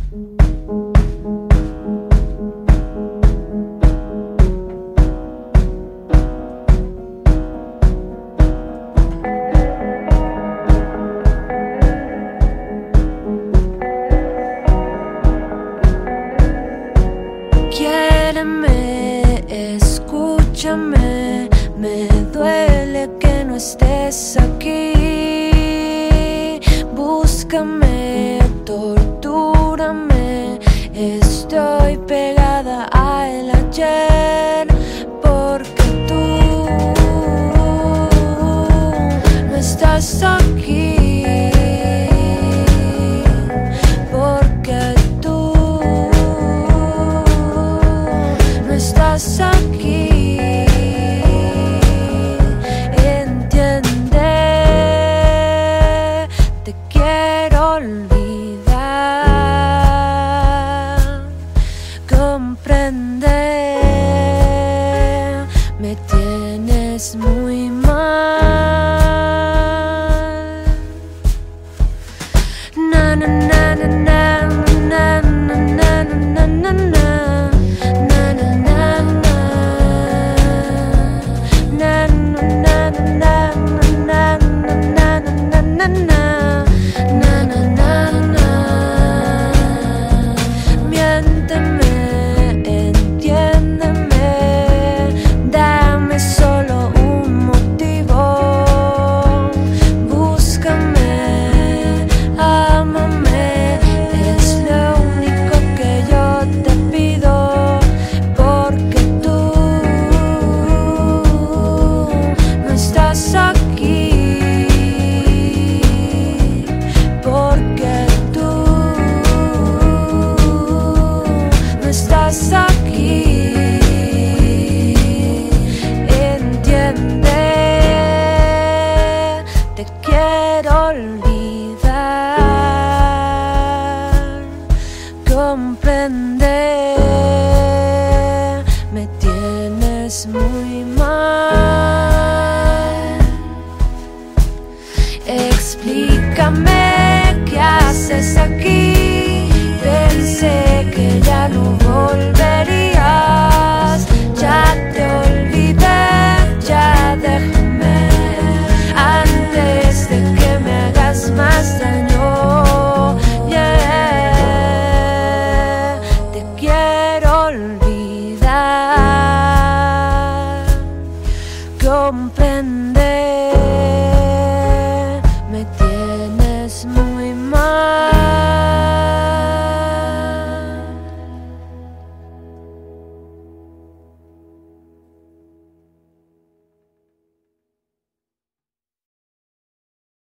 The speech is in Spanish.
Quiéreme, escúchame, me duele que no estés aquí. Búscame, tortúrame, estoy pegada al ayer, porque tú no estás aquí. Estás aquí, entiende, te quiero olvidar, comprende, me tienes muy mal. Na na na na.